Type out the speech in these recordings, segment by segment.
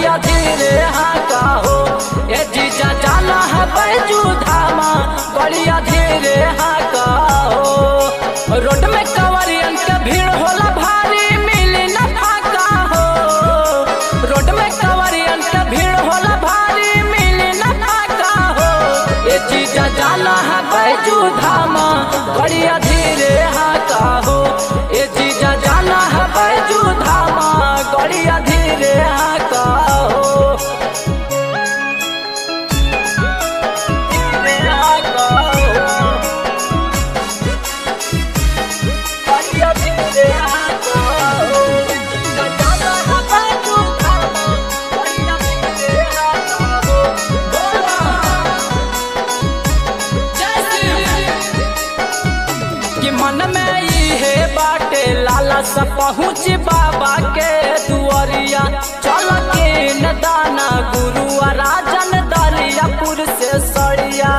गड़िया धीरे हाका हो। ए जीजा जाना है बैजू धामा, गड़िया धीरे हाका हो। रोड में कंवरियन के भीड़ होला भारी, मिली न फाका हो। रोड में कंवरियन के भीड़ होला भारी, मिली न फाका हो। ए जीजा जाना है बैजू धामा, गड़िया धीरे हाका हो। ए जीजा जाना है बैजू धामा, गड़िया धीरे हाका हो। धीरे हाका हो, गड़िया धीरे हाका हो। जीजा जाना है बैजू धामा, गड़िया धीरे हाका हो। बोला जय श्री कि मन में इहे बाटे लाला सा पहुँच बाबा के दुआरिया। चल के न दाना गुरु राजन दरियापुर से सड़िया।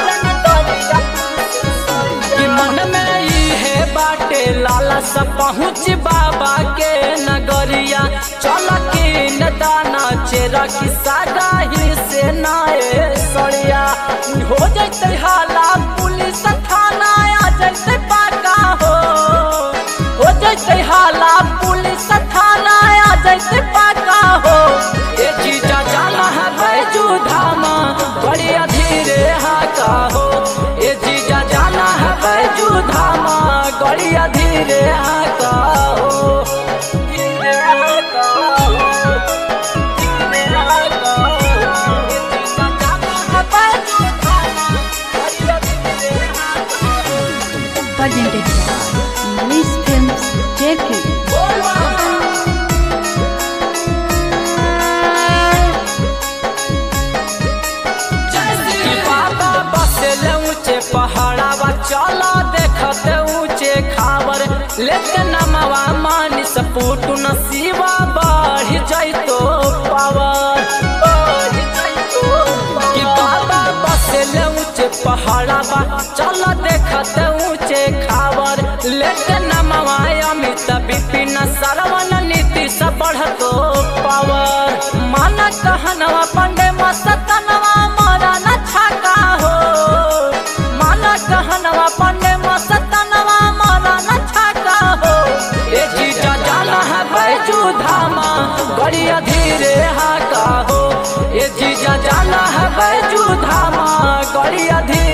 कि मन में इहे बाटे लाला सा पहुँच बाबा के नगरिया। चल के न दाना चेरा की सागाही से नाए सड़िया। हो जैते हाला पुलिस थाना आ जैते पाका हो। हो जैते हाला पुलिस थाना आ जैते पाका हो। ए जीजा जाना है बैजू धामा, गड़िया धीरे हाका हो। ए जीजा जाना है बैजू धामा, गड़िया धीरे हाका हो। धीरे हाका हो, धीरे हाका हो। ए जीजा जाना है बैजू धामा, गड़िया धीरे हाका हो। Presented by English Films, Jeffrey. कि बाबा बसेले ऊंचे पहाड़ावा, चला देखते ऊंचे खावर। लेके नमवा मानी सपूटू नसीबा, बढ़ जाइतो पावर। कि बाबा बसेले ऊंचे पहाड़ावा, चला देखते ऊंचे खावर। लेके नमवा अमित विपिन सरवन नीतीश, बढ़तो पावर। माना कहनवा पंडे मस्तनवा, मारा न छाका हो। माना कहनवा पंडे मस्तनवा, मारा न छाका हो। ए जीजा जाना है बैजू धामा, गड़िया धीरे हाका हो। ए जीजा जाना है बैजू धामा, गड़िया धीरे